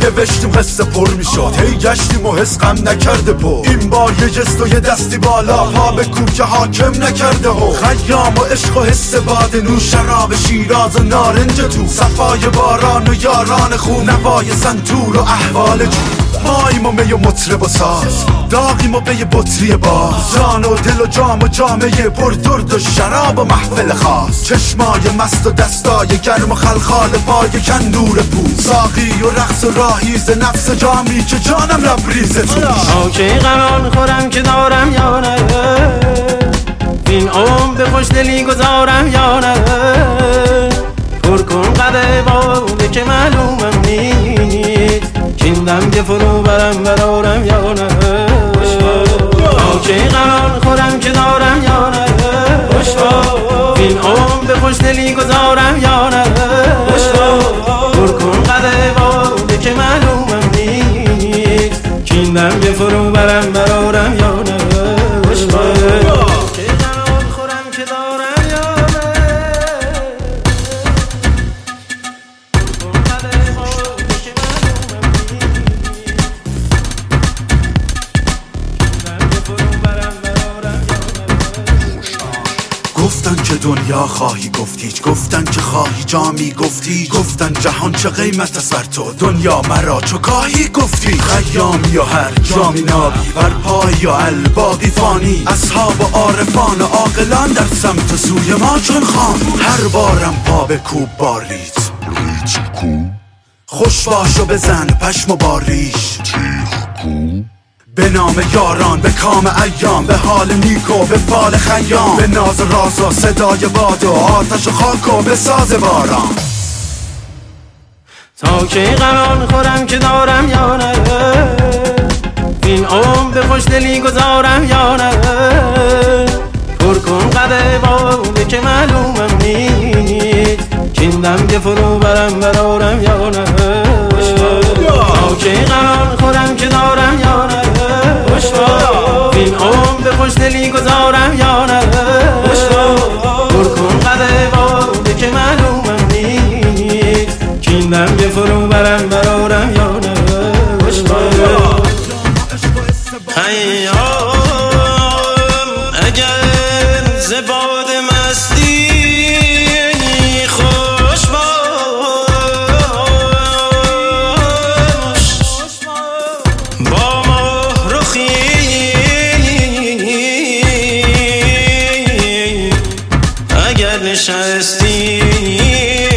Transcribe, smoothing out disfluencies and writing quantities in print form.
نوشتیم قصه پر میشد، هی گشتیم و حس غم نکرده پا. این بار یه جست و یه دستی بالا، پا به کوک حاکم نکرده ها. خیام و عشق و حس باد نو، شراب شیراز و نارنج تو، صفای باران و یاران خون، نوای سنتور و احوال جو. ماییم و می و مطرب و ساز، داغیم و به یه بطری باز، جان و دل و جام و جامعه پر درد و شراب و محفل خاص. چشمای مست و دستای گرم و خلخال پای کندور پوست، ساقی و رقص و راهیز نفس جامی که جانم لبریز توش. آکی قرار خورم که دارم یا نه، این عمر به خوشدلی گذارم یا نه. پر کن قده باده که معلومم نیست، کندم که فرو برم برارم یا نه. آکی قرار خورم که دارم یا نه، این عمر به خوشدلی گذارم یا نه. پر کن قده باده که معلومم نیست، کندم که فرو برم برارم یا نه. گفتن که دنیا خواهی گفتیچ، گفتن که خواهی جامی گفتی، گفتن جهان چه قیمت است بر تو، دنیا مرا چو کاهی گفتی. خیامی و هر جامی نابی، بر پای و الباقی فانی، اصحاب و عارفان و عاقلان در سمت سوی ما چون خان. هر بارم پا به کوب باریت خوش باش و بزن پشم و باریش، به نام یاران، به کام ایام، به حال نیکو، به فال خیام، به ناز راز و صدای باد و آتش و خاک و به ساز باران. تا کی قرار خورم که دارم یا نه، این عمر به خوشدلی گذارم یا نه. پر کن قده باده که معلومم نیست، کندم که فرو برم برارم یا نه. تا کی قرار خورم که دارم یا نه، این عمر به خوشدلی گذارم یا نه. پر کن قده باده که معلومم نیست، کندم که فرو برم برارم یا نه. خیام اگر زباد مستی خوش باش، با ماه رخی اگر نشستی